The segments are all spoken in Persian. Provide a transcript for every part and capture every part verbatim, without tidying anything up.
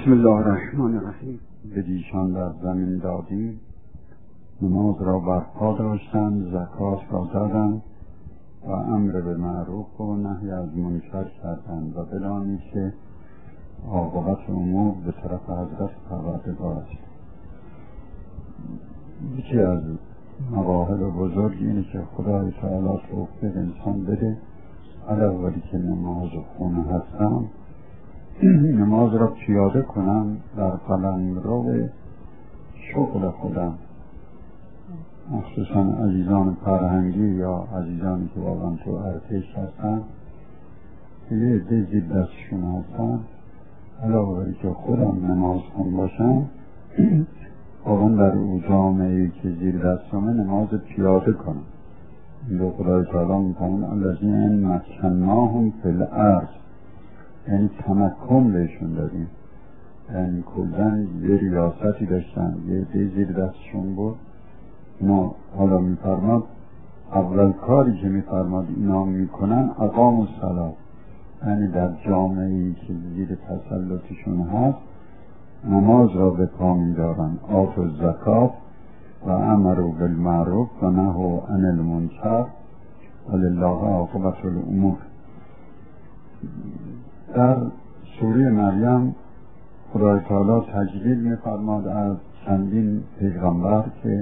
بسم الله الرحمن الرحیم. بدیشان در زمین دادیم، نماز را برپا داشتند، زکات را دادند و امر به معروف و نهی از منکر کردند و بدانید که عاقبت امور به طرف حضرت پروردگار است. یکی از مواهب بزرگ اینه که خدای تعالی توفیق انسان بده علاوه که نماز خونه هستم نماز را پیاده کنم در قلمرو شغل خودم، مخصوصا عزیزان فرهنگی یا عزیزانی که واقعا تو ارتش هستن که یه عده زیر دستشون هستن، علاوه که خودم نماز خون باشم واقعا در او جامعه‌ای که زیر دستمه نماز پیاده کنم. این رو خدای تعالی میکنن الذین مکناهم فی الارض، یعنی تمکن بهشون دادیم، یعنی کلن یه ریاستی داشتن، یه عده زیر دستشون بود. ما حالا میفرماد اول کاری که میفرماد اینا میکنن اقام الصلاة، یعنی در جامعه‌ای که زیر تسلطشون هست نماز را به پا میدارن، آتوا الزکات و امروا بالمعروف و نهوا عن المنکر ولله عاقبة الامور. در سوره مریم خدای تعالی تجلیل می‌فرماد از چندین پیغمبر که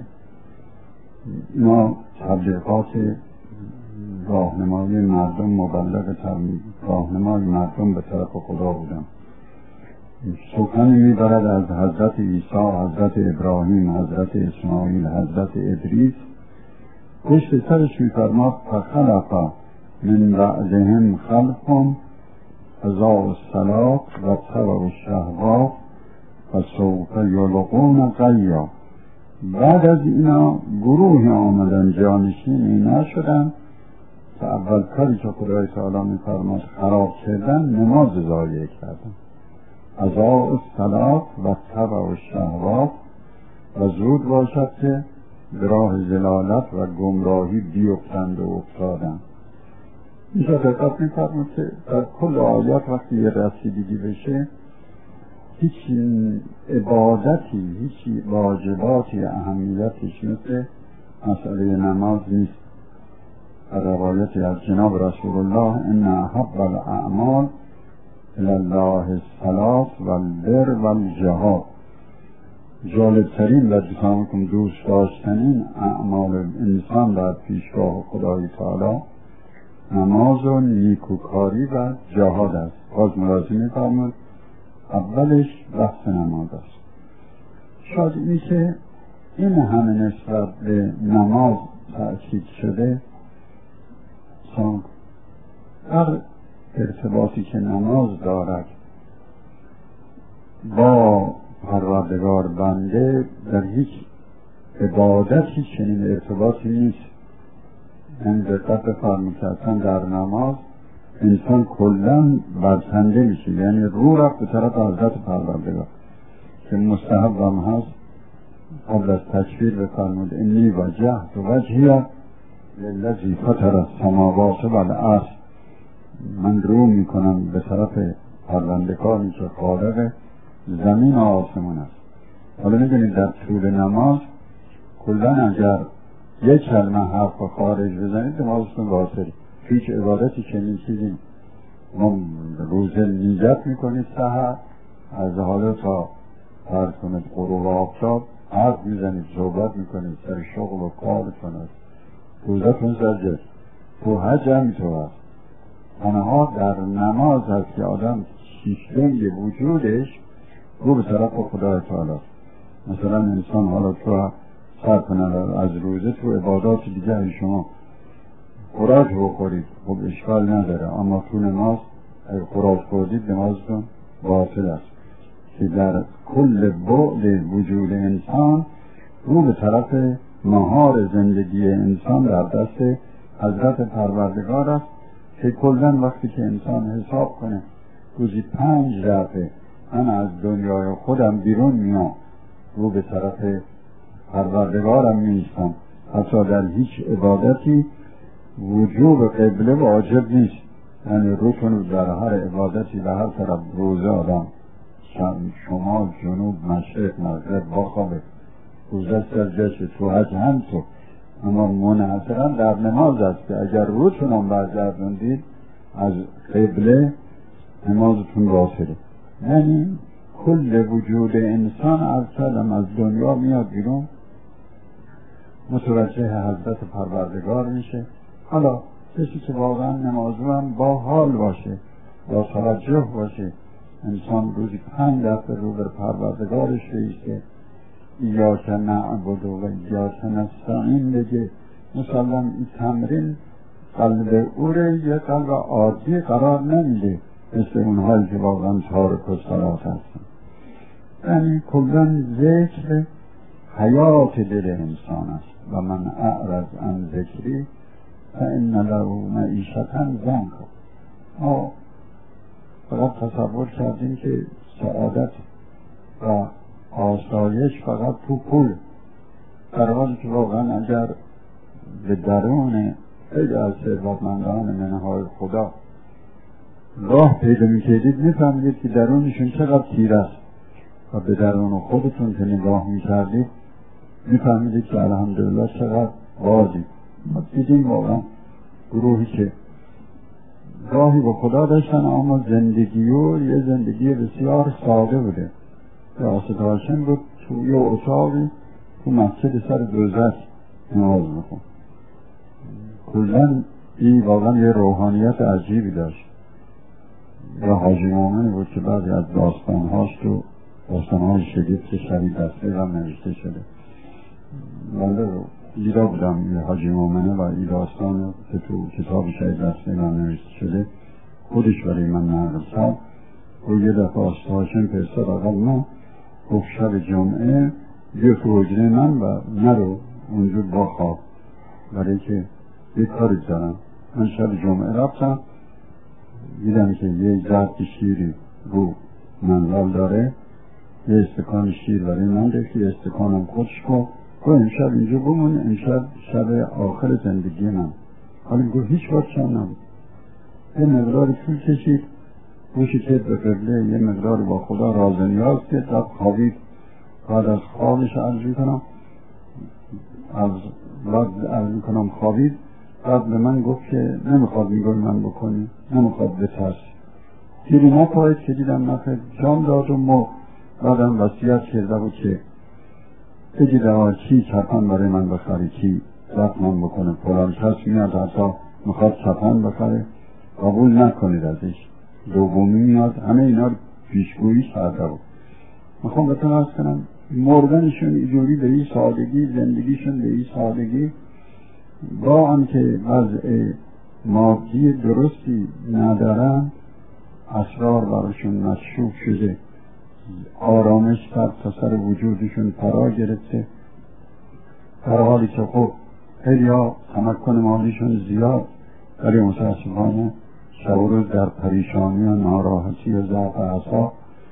ما تبلیغات راهنمایی مردم، مبلغ راهنمای مردم به طرف خدا بودن. سخنی میبرد از حضرت عیسی، حضرت ابراهیم، حضرت اسماعیل، حضرت ادریس. پشت سرش می‌فرماد فخلف من بعدهم خلف اضاعوا الصلاة و اتبعوا الشهوات فسوف یلقون غیا. بعد از اینا گروه آمدن جانشین اینا شدن که اول کاری که خدای تعالی می‌فرماد خراب کردن نماز ضایع کردن. اضاعوا الصلاة و اتبعوا الشهوات و زود باشد که به راه ضلالت و گمراهی بیفتند و افتادند. اینجا دقت می‌فرمایید که در کل آیات وقتی یه رسیدگی بشه هیچ عبادتی، هیچ واجباتی اهمیتش مثل مسئله نماز نیست. در روایتی از جناب رسول الله ان احب الاعمال الی الله الصلاة و البر و الجهاد، جالبترین و جسامکم دوست داشتنین اعمال انسان در پیشگاه خدای تعالی نماز و نیکوکاری و جهاد است. باز ملاحظه می‌فرمایید اولش بحث نماز است. شاید این که این همه نسبت به نماز تأکید شده در ارتباطی که نماز دارد با پروردگار بنده در هیچ عبادتی چنین ارتباطی نیست. این دقت بفرمایید که اصلا در نماز انسان کلن برکنده میشه، یعنی رو رفت به طرف حضرت پروردگار که مستحب هم هست. قبل از تکبیر بفرمایید انی وجهت وجهی للذی فطر السماوات والارض، من رو میکنم به طرف پروردگاری که خالق زمین و آسمان است. حالا میدونید در طول نماز کلن اگر یک کلمه حرف و خارج بزنید نمازتون باطله. هیچ عبادتی چنین چیزی ما روزه نیت میکنید سحر از حالا تا فرض کنید غروب آفتاب حرف میزنید، صحبت میکنید سر شغل و کارتون است، روزتون سرجد. تو حج هم تو هست. تنها در نماز هست که آدم شیشتنگ وجودش رو به طرف خدای تعالی است. مثلا انسان حالا تو سر کنه از روزه تو عبادات دیگه شما خوراک بخورید خب اشکال نداره، اما تو نماز اگر خوراک خوردید نمازتون باطل است. که در کل بعد وجود انسان رو به طرف مهار زندگی انسان در دست حضرت پروردگار است که کلن وقتی که انسان حساب کنه روزی پنج دفعه من از دنیای خودم بیرون میام رو به طرف پروردگارم میستم، حتی در هیچ عبادتی وجوب قبله واجب نیست. یعنی روتون در هر عبادتی و هر طرف روزه آدم شمال جنوب مشرق مغرب بخوابه روزه سرجشه تو حج هم تو، اما منحصرا در نماز است که اگر روتون هم برگردوندید از قبله نمازتون باطله. یعنی کل وجود انسان از کلم از دنیا میاد بیرون، متوجه حضرت پروردگار میشه. حالا کسی که واقعا نمازو هم با حال باشه، با توجه باشه، انسان روزی پنج دفعه رو بر پروردگارش بیسته، ایاک نعبد و ایاک نستعین بگه، مثلا این تمرین قلب او رو یه قلب عادی قرار نمیده مثل اونهایی که واقعا تارک و صلات هستن. یعنی کلن ذکر حیات دل انسان است و من اعرض عن ذکری فإن له معیشة ضنکا. ما فقط تصور کردیم که سعادت و آسایش فقط تو پول، در حالی که واقعا اگر به درون خیلی از ثروتمندان منهای خدا راه پیدا میکردید میفهمید که درونشون چقدر تیر است و به درون خودتون که نگاه میکردید میفهمید که الحمدلله چقدر بازی. ما دیدیم واقعا گروهی که راهی با خدا داشتن اما زندگی و یه زندگی بسیار ساده بوده. راست هاشم بود توی اتاقی تو مسجد سر دوزخ نماز میخون. کلن این واقعا یه روحانیت عجیبی داشت. یا حاجی مومنی بود که بعضی از داستانهاش تو داستانهای شدید که شبیه دسته هم نوشته شده. بنده رو ایرا بودم یه حاجی مومنه و این داستان که تو کتاب شبیه دسته هم نوشته شده خودش برای من نرسد و یه دفعه آستاشن پرسد آقا ما گفت شب جمعه بیا تو حجره من و نرو اونجور با خواب برای که یه کاری دارم. من شب جمعه رفتم دیدم که یه جرد شیری رو منزل داره، یه استکان شیر برای من داشت، یه استکانم خودش کن و امشب اینجا بمون، امشب شب آخر زندگی من. حالا گفت هیچ وقت شام نبود. یه مقدار طول کشید گوشی که به قبله یه مقدار با خدا راز نیاز که تا خوابید. بعد از خوابش عرض میکنم از بعد عرض میکنم خوابید. بعد به من گفت که نمیخواد میگوی من بکنی، نمیخواد بترس. تیری ما پاید که دیدم نخید جام داد و ما بعدم وصیت کرده بود که بگی دوار چی چپن برای من بخری، چی زخمان بکنه. پلان کس میاد حتی میخواد چپن بخره قبول نکنید ازش. دومی میاد همه اینا پیشگویی کرده بود. میخوام بهتون عرض کنم مردنشون اینجوری به این سادگی، زندگیشون به این سادگی، با آنکه وضع مادی درستی ندارن اسرار براشون مشروب شده، آرامش سر تا سر وجودشون فرا گرفته، در حالی که خب خیلی ها تمکن مالیشون زیاد ولی متاسفانه شب و روز در پریشانی و ناراحتی و ضعف اعصاب.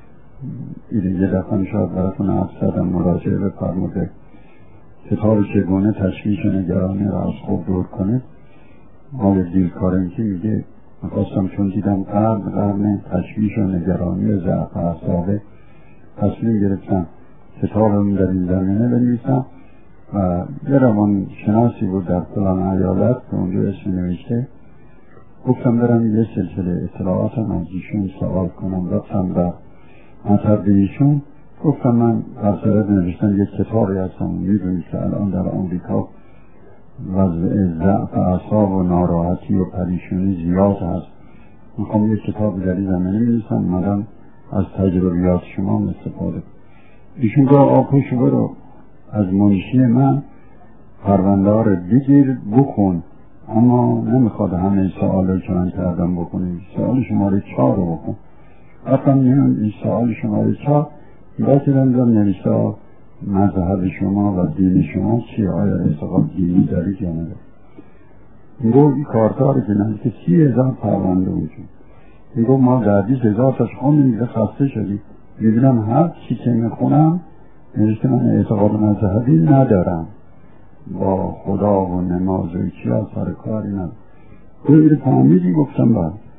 این یه دفعه شاید براتون افسردم مراجعه بفرموده کتاب چگونه تشویش نگرانی را از خوب دور کنه. مال دیلکارنکی میگه میخواستم چون دیدم قرن قرن تشویش و نگرانی و ضعف اعصابه تصمیم گرفتم کتابم در این زمینه بنویسم و یه روان شناسی بود در فلان ایالت که اونجا اسم نوشته. گفتم برم یه سلسله اطلاعاتم از ایشون سوال کنم. رفتم در مطب ایشون گفتم من در سرد نوشتم یک کتابی هستم میدونید که الان در آمریکا وضع ضعف اعصاب و ناراحتی و پریشانی زیاد هست. میخوام یک کتاب در این زمینه می‌نویسم مدام از تجربیات شما استفاده. ایشون گفت آقوش برو از منشی من پروندار بگیر بخون، اما نمیخواد همه سوالایی که من کردم بکنی. سوال شماره چهار رو بکن. رفتم میان این سوال شماره چهار باید دم نوشته مذهب شما و دین شما چیه؟ آیا اعتقاد دینی دارید یا ندارید؟ میگو این کارتاری که نزدیک که سی هزار پرونده اونجون. میگو ما در بیس هزار تاش خوندیم دیگه خسته شدیم. میدونم هر چی که میخونم نوشته من اعتقاد مذهبی ندارم، با خدا و نماز و چی ها سر کاری ندارم. تو این فهمیدی؟ گفتم بعد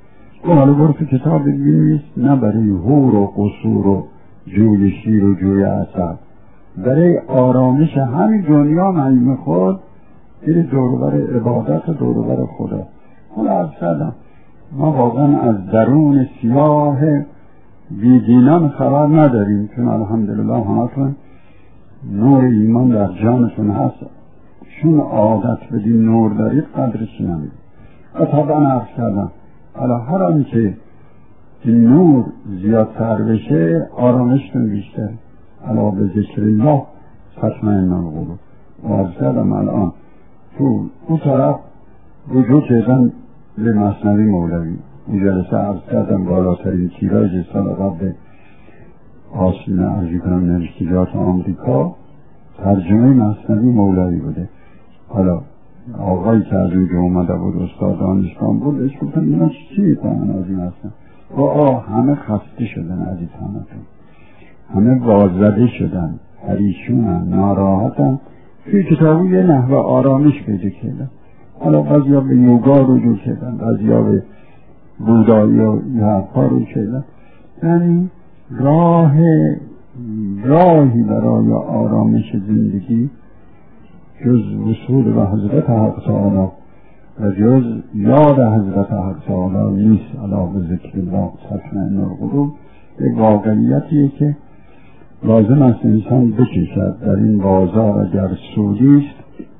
حالا برو تو کتاب بنویس نه برای هور و قصور و جوی شیر و جوی عسل، برای آرامش همین دنیا نعیم خود بری دوروبر عبادت و دوروبر خدا. حالا عرض کردم ما واقعا از درون سیاه بیدینان خبر نداریم، چون الحمدلله همتون نور ایمان در جانتون هست، چون عادت بدین نور دارید قدرش نمید. و طبعا عرض کردم حالا هر آنچه این نور زیادتر بشه آرامشتون بیشتر، علا به ذکر الله تطمئن القلوب. و عرض کردم الان تو اون طرف رجوع کردن به مثنوی مولوی، این جلسه عرض کردم بالاترین تیراژ سال قبل آسین عرضی کنم نوشتجات آمریکا ترجمه مثنوی مولوی بوده. حالا آقایی که از اونجا اومده بود استاد دانشگاه بود بهش گفتن اینا چی میکنن از این اصلا؟ و آه همه خسته شدن عزیز همتون، همه وازده شدن، پریشونن، ناراحتن، توی کتابو یه نحوه آرامش پیدا کردن. حالا بعضیا به یوگا رجوع کردن، بعضیا به بودایی و حرفا رجوع کردن. یعنی راه راهی برای آرامش زندگی جز وصول به حضرت حق تعالی و جز یاد حضرت حق تعالی نیست. علا به ذکر الله تطمئن القلوب یک واقعیتیه که لازم است انسان بکشد در این بازار. اگر سودیست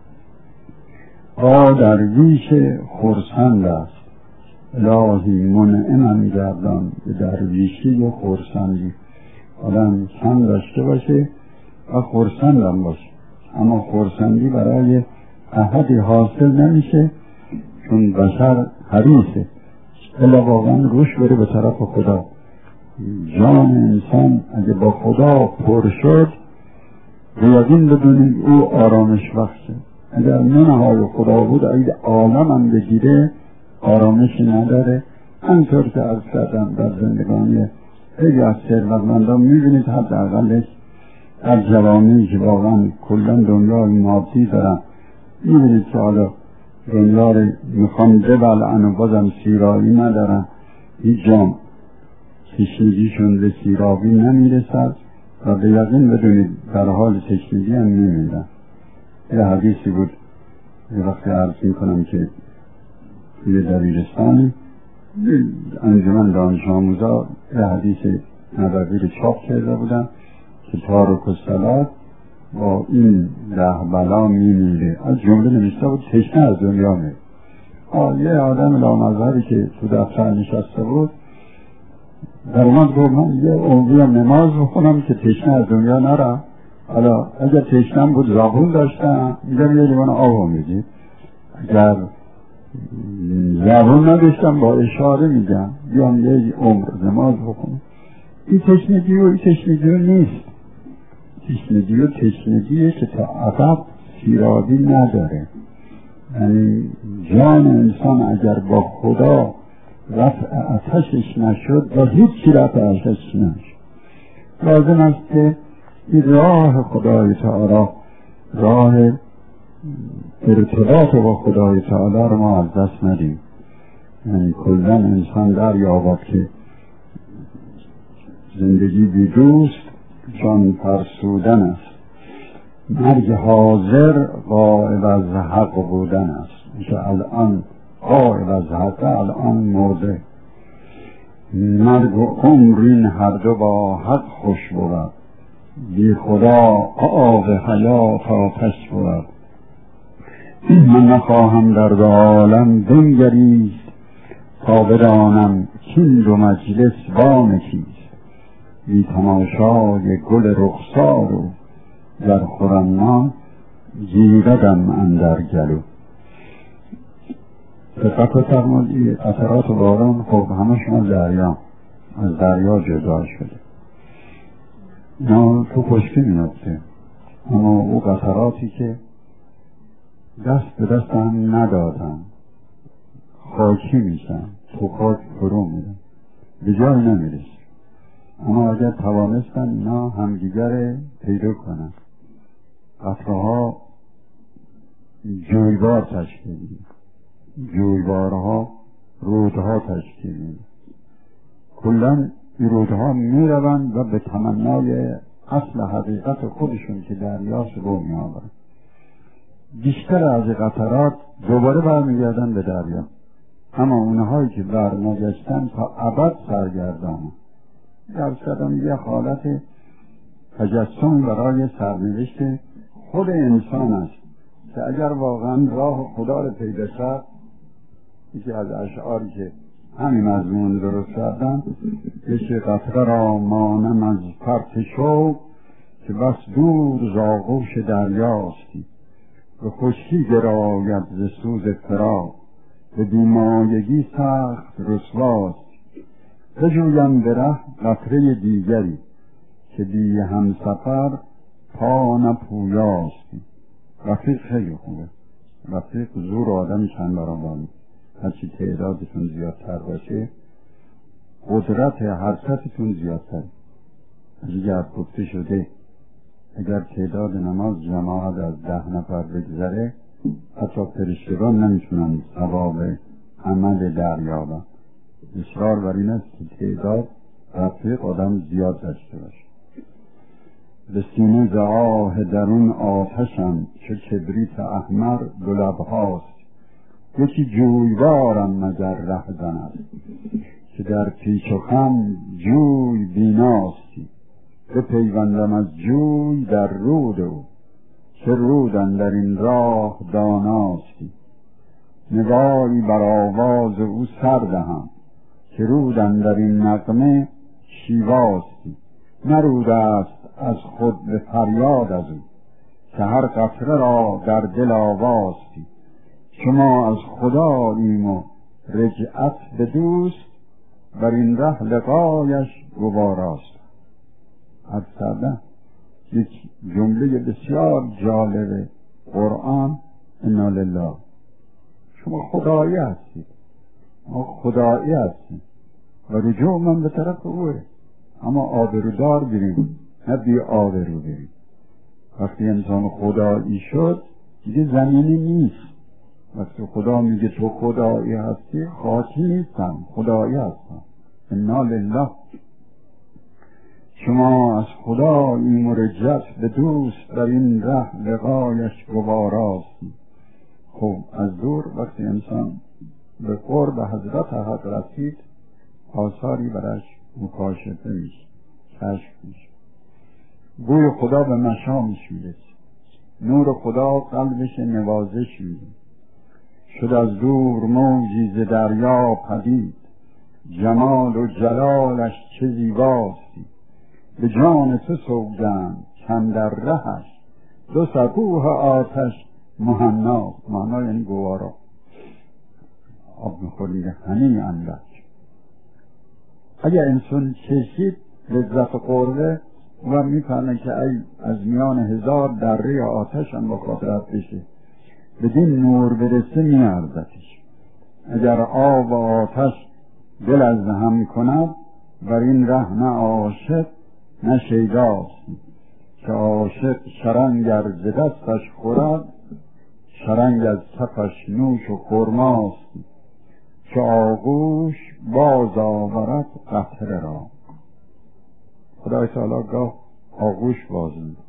با درویش خرسند است، الهی منعمم گردان به درویشی و خرسندی. آدم کم داشته باشه و خرسندم باشه، اما خرسندی برای احدی حاصل نمیشه، چون بشر حریصه الا واقعا روش بره به طرف خدا. جان انسان اگه با خدا پر شد به یقین بدونید او آرامش بخشه. اگر منهای خدا بود اگه عالم هم بگیره آرامشی نداره. همطور که از کردم در زندگانی خیلی از ثروتمندان میبینید حداقلش در جوامعی که واقعا کلا دنیای مادی دارن، میبینید که حالا دنیا رو میخوان ببلعن و بازم سیرابی ندارن، هیچ جام تشنگیشون به سیرابی نمیرسد و به یقین بدونید در حال تشنگی هم نمیدن. یه حدیثی بود یه وقتی عرض میکنم که توی دبیرستانی انجمن دانش آموزا یه حدیث نبوی رو چاپ کرده بودن که تارک الصلاة با این ده بلا میمیره. از جمله نوشته بود تشنه از دنیا میره. یه آدم لامذهبی که تو دفتر نشسته بود در اومد گفت من یه عمری هم نماز بخونم که تشنه از دنیا نرم. حالا اگر تشنم بود زبون داشتم میگم یه لیوان آب میدید، اگر زبون نداشتم با اشاره میگم بیام یه عمر نماز بخونم. این تشنگی و این تشنگی و نیست. تشنگی و تشنگیه که تا عقب سیرابی نداره. یعنی جان انسان اگر با خدا رفع آتشش نشد با هیچ چی رفع آتشش نشد. لازم است که این راه خدای تعالی، راه ارتباط با خدای تعالی رو ما از دست ندیم. یعنی کلا انسان در یابد که زندگی بی دوست جان فرسودن است، مرگ حاضر غایب از حق بودن است. که الان غایب از حق، الان مرده. مرگ و عمر این هر دو با حق خوش بود، بی خدا آب حیات آتش بود. من نخواهم در دو عالم بنگریست تا بدانم کین دو مجلس بام کیست. بی تماشای گل رخسار و در خرما گیردم اندر گلو. دقت فرمودید اثرات باران خب همشون از دریا از دریا جدا شده، اینا تو خشکی میفته، اما او قطراتی که دست به دست هم ندادن خاکی میشن، تو خاک فرو میرن، به جای نمیرس. اما اگر توانستن اینا همدیگر پیدا کنن، قطره ها جویبار تشکیل میدن، جویبارها رودها تشکیل میدن. کلن این رودها می روند و به تمنای اصل حقیقت خودشون که دریاست رو می آورند. بیشتر از قطرات دوباره برمیگردن به دریا، اما اونهایی که برنگشتن تا ابد سرگردانه. درصدم یه حالت تجسم برای سرنوشت خود انسان است که اگر واقعا راه خدا رو پیدا کرد، یکی از اشعاری که همین مضمون درست کردن، که قطره را مانم از فرط شوق که بس دور ز آغوش دریاستی، به خشکی گراید ز سوز فراق به بیمایگی سخت رسواست. بجویم به ره قطره دیگری که بی همسفر پا نپویاستی. رفیق خیلی خوبه، رفیق زور آدم چند برابری، هرچی تعدادتون زیادتر باشه قدرت حرکتتون زیادتر. اگر گفته شده اگر تعداد نماز جماعت از ده نفر بگذره، حتی فرشتگان نمیتونن ثواب عمل دریابن. اصرار بر این است که تعداد رفیق آدم زیاد داشته باشه. به سینه ز آه درون آتشم چه کبریت احمر دو لبهاست. یکی جویبارم مگر ره زند که در پیچ و خم جوی بیناستی. به پیوندم از جوی در رود او چه رودن در این راه داناستی. نگاهی بر آواز او سر دهم که رودن در این نغمه شیواستی. نروده است از خود به فریاد از او که هر قطره را در دل آواستی. شما از خداییم و رجعت به دوست بر این ره لقایش گواراست. از سردن یک جمله بسیار جالب قرآن، انا لله، شما خدایی هستید، ما خدایی هستیم و رجوع من به طرف اوه، اما آبرودار بریم نه بی آبرو بریم. وقتی انسان خدایی شد دیگه زمینی نیست. وقتی خدا میگه تو خدایی هستی، خاطی نیستم، خدایی هستم. انا لله. شما از خداییم و رجعت به دوست در این ره لقایش گواراست. خب از دور وقتی انسان به قرب حضرت حق رسید، آثاری برش مکاشفه میشه، کشف میشه. بوی خدا به مشامش میرسه، نور خدا قلبش نوازش میده. شد از دور موجی ز دریا پدید، جمال و جلالش چه زیباستی. به جان تو سوگند چند در رهش، دو سبوه آتش مهنا. مهنا یعنی گوارا، آب میخورید هنی اندک. اگر انسان چشید لذت قربه و میفهمه که ای از میان هزار دره آتش هم با خاطرت بشه، بدین نور برسه میارزتش. اگر آب و آتش دل از هم کند، بر این ره نه عاشق نه شیداست. که عاشق شرنگ ار ز دستش خورد، شرنگ از کفش نوش و خرماست. که آغوش باز آورد قطره را. خدای تعالی گاه آغوش باز می‌کند.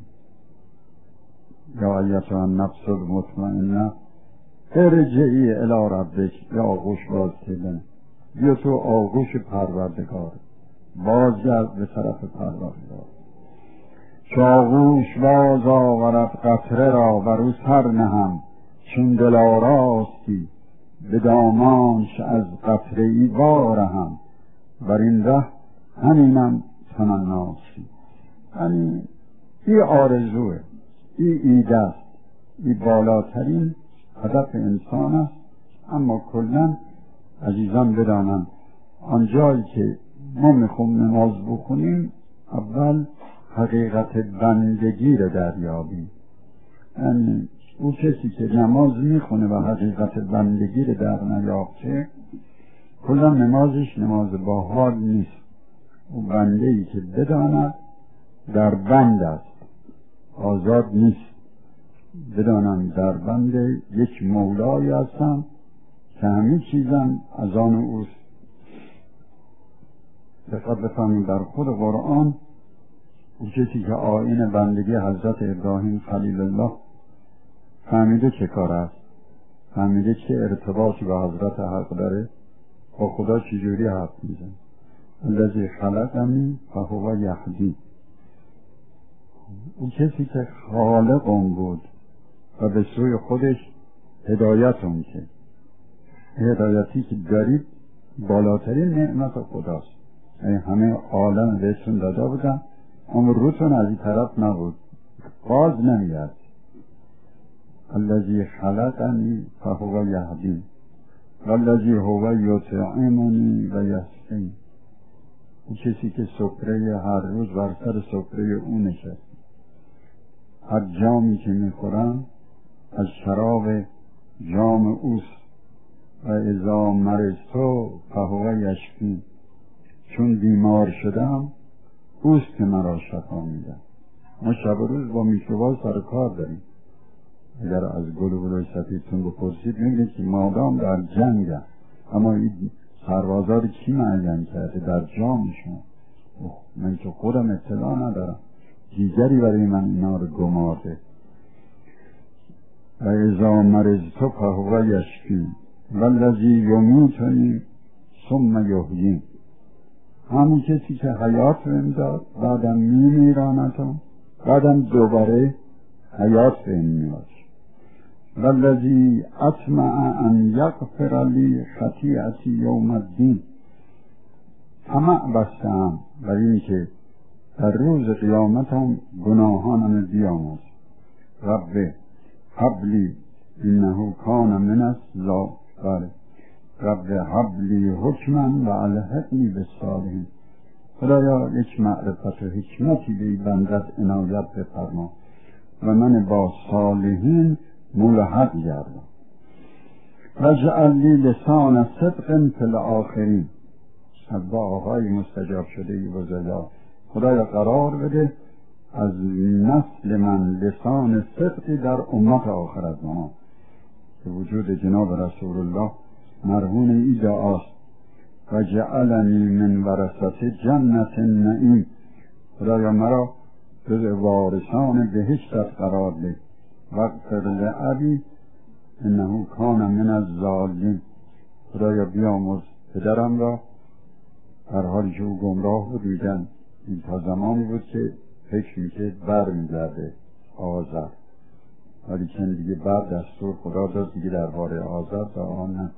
یا ایتها النفس المطمئنه ارجعی الی ربک. یا آغوش باز کردن، بیا تو آغوش پروردگار، بازگرد به طرف پروردگار. چو آغوش باز آورد قطره را، بر او سر نهم چون دلاراستی. به دامانش از قطره ای وارهم، بر این ره همینم تمناستی. یعنی این آرزوه، این ایده است، این بالاترین هدف انسان است. اما کلن عزیزان بدانم آنجایی که ما میخوام نماز بخونیم، اول حقیقت بندگی رو دریابیم. یعنی او کسی که نماز میخونه و حقیقت بندگی رو در نیافته، کلا نمازش نماز با حال نیست. او بنده ای که بداند در بند است، آزاد نیست. بدانم در بند یک مولایی هستم که همین چیزم از آن اوست. دقت بفرمایید در خود قرآن اون کسی که آیین بندگی حضرت ابراهیم خلیل الله فهمیده چه کار است، فهمیده چه ارتباطی با حضرت حق داره، با خدا چجوری حرف میزن. الذی خلقنی فهو یهدی. اون کسی که خالق اون بود و به سوی خودش هدایت اون که هدایتی که دارید بالاترین نعمت خداست. همه عالم بهتون داده بودن اما روتون از این طرف نبود، باز نمیاد. الذی خلقنی فهو یهدی والذی هو یطعمنی و یسقین. اون کسی که سفره هر روز بر سر سفره او نشست، هر جامی که میخورم از شراب جام اوست و اذا مرضت فهو یشفی. چون بیمار شدم اوست که مرا شفا میده. ما شب و روز با میکروبات سر کار داریم. اگر از گل و گلوی سفیدتون بپرسید میگید که مادام در جنگ هم. اما این سربازا رو کی معین کرده در جامشون؟ من که خودم اطلاع ندارم، دیگری برای من اینا رو گمارده. و اذا مرضت فهو یشفی والذی یمیتنی ثم یحیین. همون کسی که حیات بهم داد بعدم میمیرانتم، بعدم دوباره حیات بهم میاد. والذی اطمع ان یغفر لی خطیئتی یوم الدین. طمع بستم برای این که در روز قیامتم گناهانم بیامرز. رب هب لی انه کان من الصالحین. رب هب لی حکما و الحقنی بالصالحین. خدایا یک معرفت و حکمتی به بندت عنایت بفرما و من با صالحین ملحق گردم. واجعل لی لسان صدق فی الاخرین. از دعاهای مستجاب شده بزرگوار خدایا قرار بده از نسل من لسان صدقی در امت آخر زمان. که وجود جناب رسول الله مرهون ای دعاست. و جعلنی من ورثة جنت النعیم. خدایا مرا جز وارثان بهشتت قرار ده. واغفر لأبی انه کان من الضالین. خدایا بیامرز پدرم را در حالی که او گمراه بود. دیدن این تا زمانی بود که فکر میکرد بر میگرده آذر، ولی چند دیگه بعد دستور خدا داد دیگه درباره آذر دعا نکن.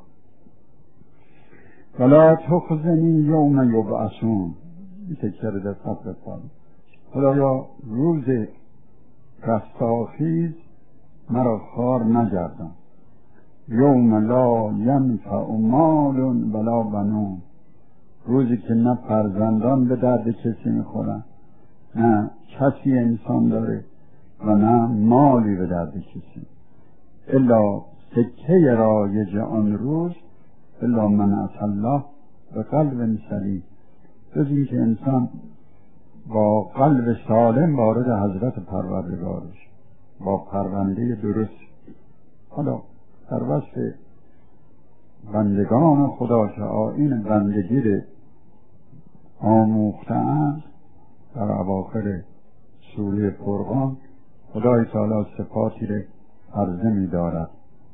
ولا تخزنی یوم یبعثون. این تکرار دقت بفرمایید. خدایا روز رستاخیز مرا خوار نگردان. یوم لا ینفع مال ولا بنون. روزی که نه فرزندان به درد کسی میخورن، نه کسی انسان داره و نه مالی به درد کسی، الا سکه رایج آن روز الا من اتى الله به قلب سلیم. جز این که انسان با قلب سالم وارد حضرت پروردگارش با پرونده درست. حالا در وصف بندگان خدا که آیین بندگی رو آموخته‌اند در اواخر سوره فرقان خدای تعالی صفاتی رو عرضه می دارد.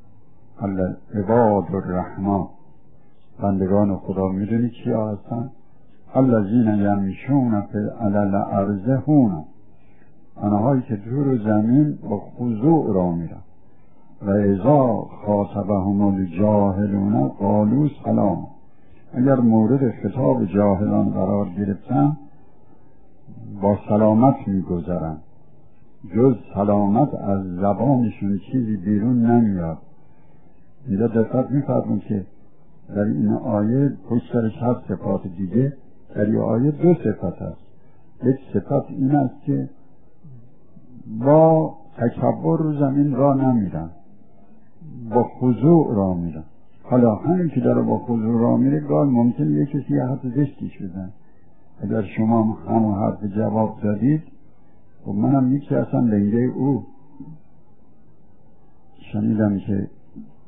عباد الرحمن، بندگان خدا میدونی کیا هستن؟ الذین یمشون فی الارض هونا. آنهایی که دور زمین با خضوع را میرن. و اذا خاطبهم الجاهلون قالوا سلام. اگر مورد خطاب جاهلان قرار گرفتن با سلامت میگذرن. جز سلامت از زبانشون چیزی بیرون نمیاد. اینجا دقت میفرمون که در این آیه پشترش هست صفات دیگه. در این آیه دو صفت هست. یک صفت این است که با تکبر رو زمین را نمیرن، با خضوع را میرن. حالا همین که داره با خضوع را میره گاه ممکنه یک کسی یه حرف زشتیش بزن. اگر شما همون حرف جواب دادید و منم یکی اصلا لنگه او شنیدم که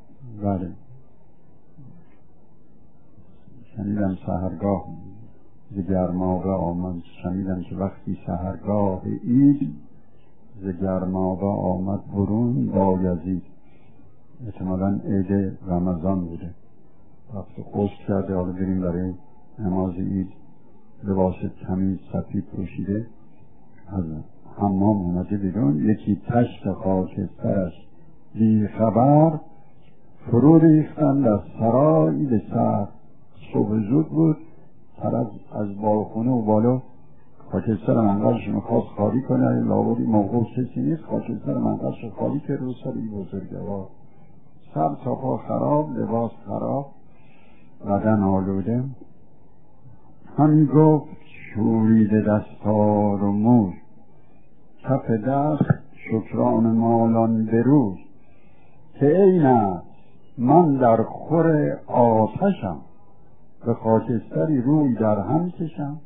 بله شنیدم سحرگاه ز گرمابه آمد. شنیدم که وقتی سحرگاه عید ز گرمابه آمد برون بایزید. احتمالاً عید رمضان بوده. وقتی غسل کرده حالا بریم برای نماز عید، لباس تمیز سفید پوشیده از حمام اومده بیرون، یکی تشت خاکسترش بی خبر فرو ریختند از سرایی به سر. صبح زود بود، طرف از بالخونه و بالا خاکستر منقلش میخواست خالی کنه، لابدی موقع کسی نیست، خاکستر منقلش خالی کرد رو سر این بزرگوار. سر تا پا خراب، لباس خراب، بدن آلوده. همی گفت شوریده دستار و موی، کف دست شکران مالان بروی. که اینه من در خور آتشم، به خاکستری روی در هم کشم.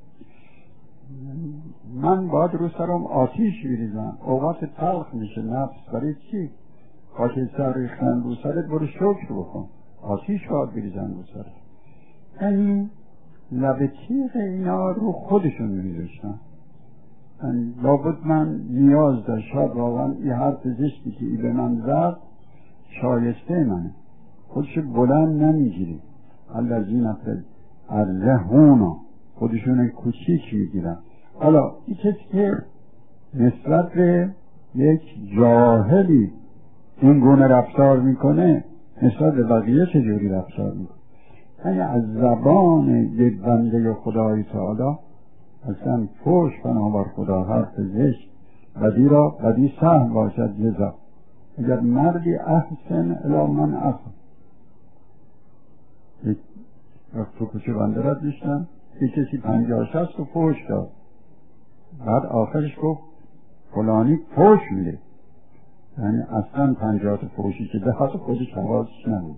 من باید رو سرم آتیش بریزم، اوقات تلخ میشه نفس. برای چی؟ خاکستر ریختن رو سرت، برو شکر بکن، آتیش باید بریزن رو سرت. یعنی لب تیغ اینا رو خودشون میذاشتن. یعنی لابد من نیاز داشت، شاید واقعا این حرف زشتی که ای به من زد شایسته منه، خودش بلند نمیگیری. الذین فی الارض خودشون کوچیک میگیرن. حالا این کسی که نسبت به یک جاهلی این گونه رفتار میکنه، نسبت به بقیه چجوری رفتار میکنه؟ یعنی از زبان یک بنده خدای تعالی اصلا فوش بنابر خدا، حرف زشت، بدی را بدی سهم باشد جزا. اگر مردی احسن الی من احسن، یک وقت تو کچه بنده را دیشتن، یک کسی پنجاه شست و فوش داد، بعد آخرش گفت فلانی فوش میده. یعنی اصلا پنجاه فوشی که ده حتی خودش حواسش نبود.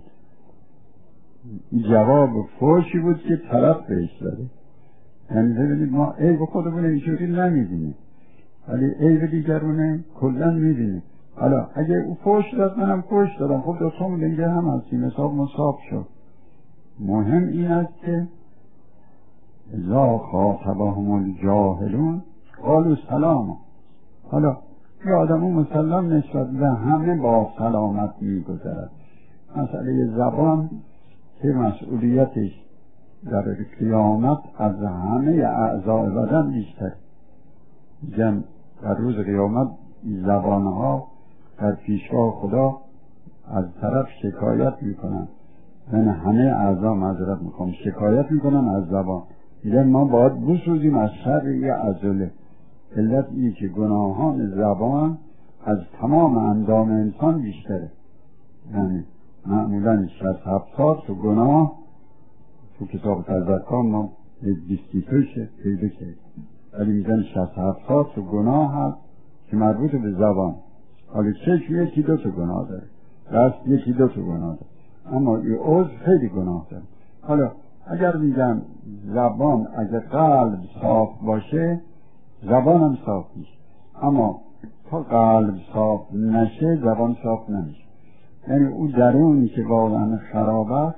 این جواب فوشی بود که طرف بهش داده. یعنی ببینید ما عیب خودمون اینجوری نمیدینیم، ولی عیب دیگرونه کلن میدینیم. حالا اگه او فوش داد منم فوش دادم، خب دوستامون لنگه هم هستیم، حساب مصاب شد. مهم این است که اذا خاطبهم الجاهلون قالوا سلاما. حالا یه آدمو مسلم نسبت به همه با سلامت میگذرد. مسئله زبان که مسئولیتش در قیامت از همه اعضاء بدن بیشتر. جن در روز قیامت زبانها در پیشگاه خدا از طرف شکایت میکنن، من همه اعضا معذرت میخوام، شکایت میکنن از زبان، میگن ما باید بسوزیم از شر یه عضله. علت اینه که گناهان زبان از تمام اندام انسان بیشتره. یعنی معمولا شصت هفتاد تو گناه تو کتاب تذکر ما بیستی توشه پیدا کرد، ولی میگن شصت هفتاد تو گناه هست که مربوط به زبان. حالا چشم یکی دو تا گناه داره، دست یکی دو تا گناه داره، اما این عضو خیلی گناه داره. حالا اگر میگن زبان اگر قلب صاف باشه زبان هم صاف میشه، اما تا قلب صاف نشه زبان صاف نمیشه. یعنی او درونی که واقعا خراب است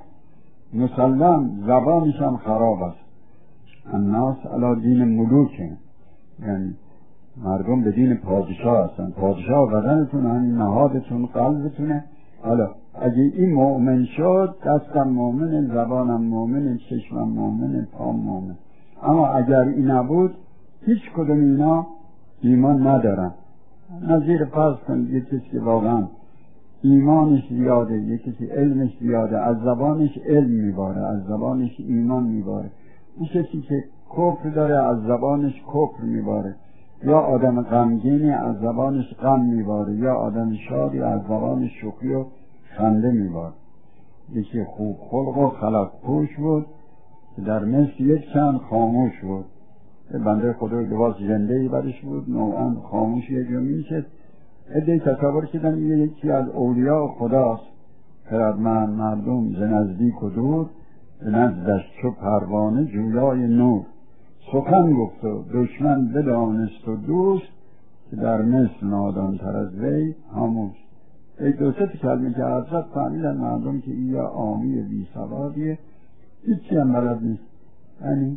مسلم زبانش هم خراب است. الناس علی دین ملوکه، یعنی مردم به دین پادشاه هستن. پادشاه بدنتون همین نهادتون قلبتونه. حالا اگه این مؤمن شد دستم مؤمن، زبانم مؤمن، چشمم مؤمن، پام مؤمن. اما اگر این نبود هیچ کدوم اینا ایمان ندارن. نظیر فرض کنید یک کسی که واقعا ایمانش زیاده، یک کسی علمش زیاده، از زبانش علم میباره، از زبانش ایمان میباره. این کسی که کفر داره از زبانش کفر میباره، یا آدم غمگینی از زبانش غم میباره، یا آدم شادی از زبانش شوخی و خنده میباره. یکی خوب خلق و خلق پوش بود که در مصر یک چند خاموش بود. بنده خدای لباس زندهی برش بود، نوعا خاموش یه جا میشد. ادهی تصور کردن یکی از اولیاء خداست، خردمند مردم ز نزدیک و دور، به نزدش چو پروانه جویای نور. سخن گفت و دشمن بدانست و دوست، که در مثل نادان تر از وی خاموش. ای دو سه کلمه که حضرت فهمیدن مردم که این یا آمی بی سوادیه، هیچی هم بلد نیست. یعنی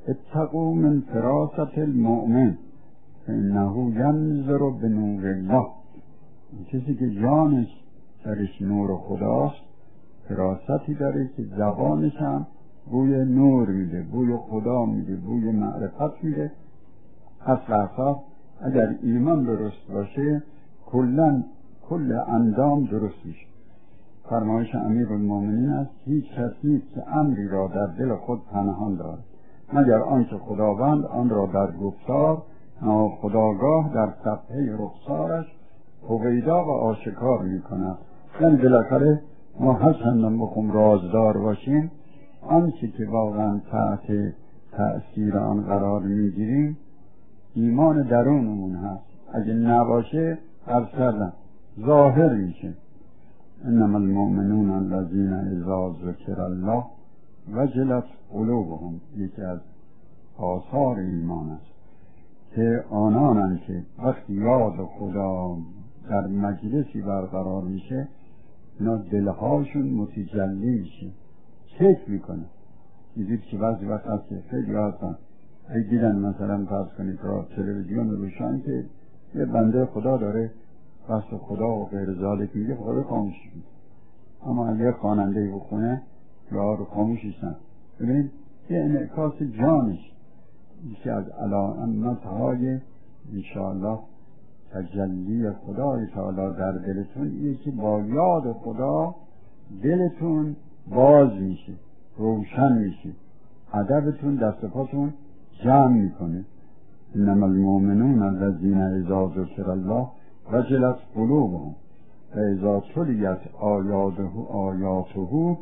اتقوا من فراست المؤمن فانه ینظر بنور الله. کسی که جانش درش نور خداست فراستی داره که زبانش هم بوی نور میده، بوی خدا میده، بوی معرفت میده. اصل اصلا اگر ایمان درست باشه کلن کل اندام درست میشه. فرمایش امیرالمومنین است هیچ کسی که امری را در دل خود پنهان دارد مگر آنچه خداوند آن را در گفتار ناخودآگاه در صفحه رخسارش هویدا و آشکار میکند. یعنی بالاخره ما هر چندان بخوام رازدار باشیم آنچه که واقعا تحت تأثیر آن قرار میگیریم ایمان درونمون هست. اگه نباشه هر کردن ظاهر میشه. انما المؤمنون الذین اذا ذکر الله وجلت قلوبهم. یکی از آثار ایمان است که آنانند که وقتی یاد خدا در مجلسی برقرار میشه اینا دلهاشون متجلی میشه، چک میکنه. میدید که بعضی وقت هست که خیلی هستن ای دیدن مثلا فرض کنید را تلویزیون روشن که یه بنده خدا داره بحث خدا و غیر ذالک میگه خدا خاموش میشه، اما اگه خواننده بخونه یا رو خاموشیشن. ببینید یه انعکاس جانش یکی از علامتهای انشاءالله تجلی خدای تعالی در دلتون اینه که با یاد خدا دلتون باز میشه، روشن میشه، ادبتون دست پاتون جمع میکنه. انما المؤمنون الذین اذا ذکر الله وجلت قلوبهم و اذا تلیت آیاته آیاته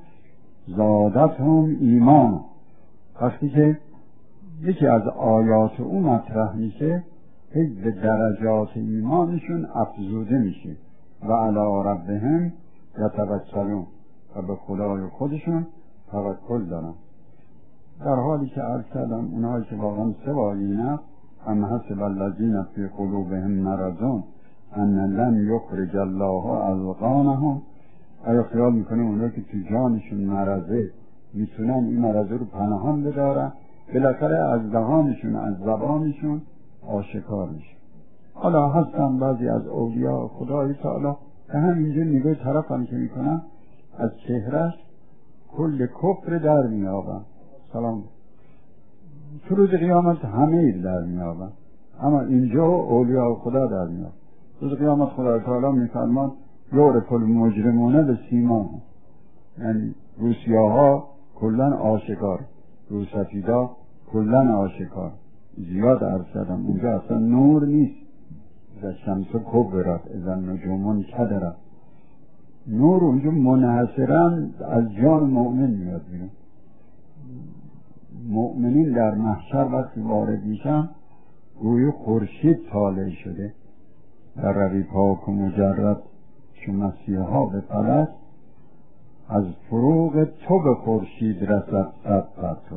زادتهم ایمانا. وقتی که یکی از آیات او مطرح میشه به درجات ایمانشون افزوده میشه و علی ربهم یتوکلون و به خدای خودشون توکل دارن. در حالی که عرض کردم اونهایی که واقعا سوالینه ام حسب الذین فی قلوبهم مرض ان لن یخرج الله اذقانهم. آیا خیال میکنه اونها که تو جانشون مرضه میتونن این مرضه رو پنهان بدارن؟ بالاخره از دهانشون از زبانشون آشکار میشه. حالا هستن بعضی از اولیاء خدای تعالی که همینجور نگاه طرف هم که میکنن از چهرش کل کفر در میابن. سلام تو روز قیامت همه در میابن، اما اینجا اولیاء خدا در میابن. روز قیامت خدا تعالی میفرمان یعرف المجرمون به سیماهم، یعنی روسیاها کلن آشکار، روسفیدا کلن آشکار. زیاد عرض کردم اونجا اصلا نور نیست. اذا شمس کبرت اذا نجوم کدرت، نور اونجا منحصرا از جان مؤمن میاد بیرون. مؤمنین در محشر وقتی وارد میشن روی خورشید طالع شده در روی پاک و مجرد چون مسیحا به فلک از فروغ تو به خورشید رسد صد تو.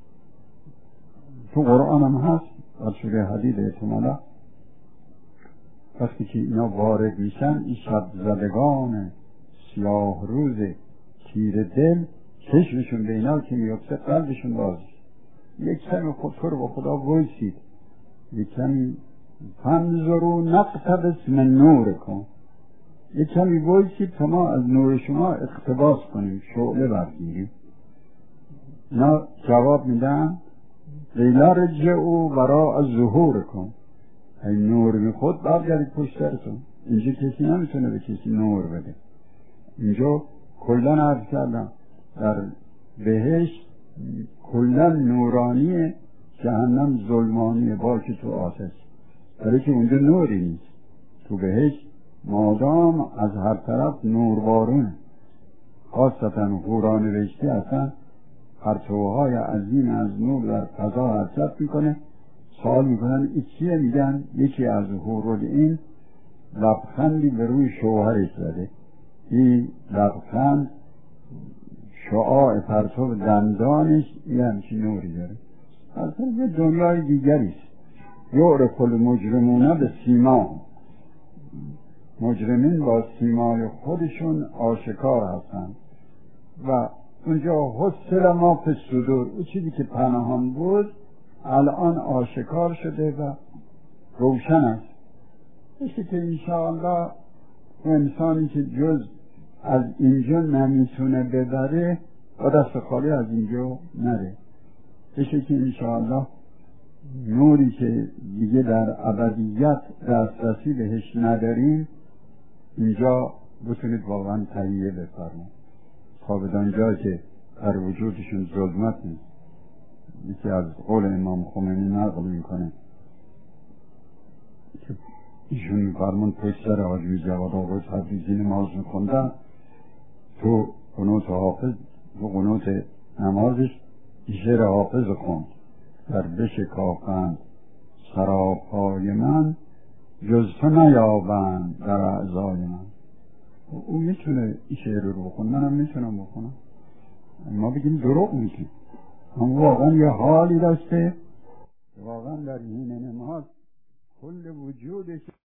تو قرآن هم هست در سوره حدید احتمالا وقتی که اینا وارد میشن این شب زدگان سیاه روز تیر دل چشمشون به اینا که میفته قلبشون باز. یک کمی خود رو با خدا وایسید، یک کمی فانظروا نقتبس من نورکم، یک کمی وایسید تا ما از نور شما اقتباس کنیم، شعله برگیریم. اینا جواب میدن لیلا رجعوا وراء ظهورکم، ای نور میخود برگردید پشت سرتون. اینجا کسی نمیتونه به کسی نور بده. اینجا کلن عرض کردم در بهشت کلن نورانی، جهنم ظلمانی باکی تو آتش، برای که اونجا نوری نیست. تو بهشت مادام از هر طرف نوربارون، خاصتا حوران بهشتی اصلا پرتوهای عظیم از نور در فضا حرکت میکنه. سوال میکنن این چیه؟ میگن یکی از حورالعین لبخندی به روی شوهرش زده، این لبخند شعاع پرتو دندانش یه همچین نوری داره. اصلا یه دنیای دیگریست. یعرف المجرمون به سیما، مجرمین با سیمای خودشون آشکار هستن و اونجا حسر ما فی الصدور، اون چیزی که پنهان بود الان آشکار شده و روشن است. میشه که انشاءالله و انسانی که جز از اینجا نمیتونه ببره با دست خالی از اینجا نره. میشه که انشاءالله نوری که دیگه در ابدیت دسترسی بهش نداریم اینجا بتونید واقعا تهیه بفرمایید. خوابدان جایی که در وجودشون ظلمت نیست. یکی از قول امام خمینی نقل میکنه که ایشون میفرمون پشت سر حاجی جواد آقا تبریزی نماز میخوندن، تو قنوت حافظ تو قنوت نمازش شعر حافظ خوند، در بشکافند سراپای من جز تو نیابند در اعضای من. او میتونه این شعر رو بخون، منم میتونم بخونم، ما بگیم دروغ میگیم. اما واقعا یه حالی داشته واقعا در این نماز کل وجودش